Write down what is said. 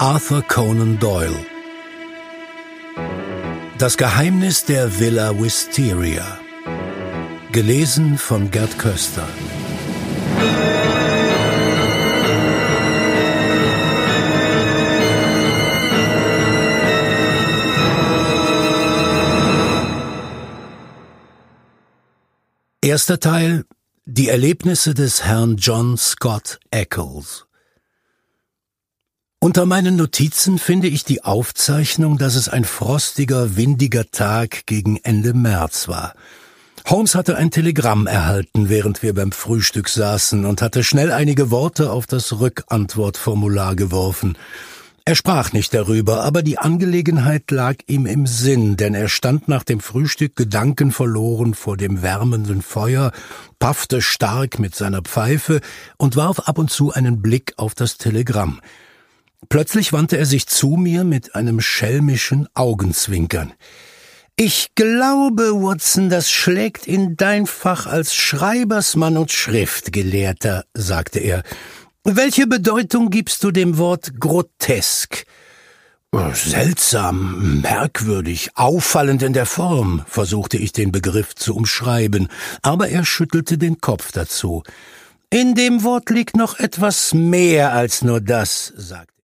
Arthur Conan Doyle. Das Geheimnis der Villa Wisteria. Gelesen von Gerd Köster. Erster Teil: Die Erlebnisse des Herrn John Scott Eccles. Unter meinen Notizen finde ich die Aufzeichnung, dass es ein frostiger, windiger Tag gegen Ende März war. Holmes hatte ein Telegramm erhalten, während wir beim Frühstück saßen, und hatte schnell einige Worte auf das Rückantwortformular geworfen. Er sprach nicht darüber, aber die Angelegenheit lag ihm im Sinn, denn er stand nach dem Frühstück gedankenverloren vor dem wärmenden Feuer, paffte stark mit seiner Pfeife und warf ab und zu einen Blick auf das Telegramm. Plötzlich wandte er sich zu mir mit einem schelmischen Augenzwinkern. »Ich glaube, Watson, das schlägt in dein Fach als Schreibersmann und Schriftgelehrter«, sagte er. »Welche Bedeutung gibst du dem Wort grotesk?« »Seltsam, merkwürdig, auffallend in der Form«, versuchte ich den Begriff zu umschreiben, aber er schüttelte den Kopf dazu. »In dem Wort liegt noch etwas mehr als nur das«, sagte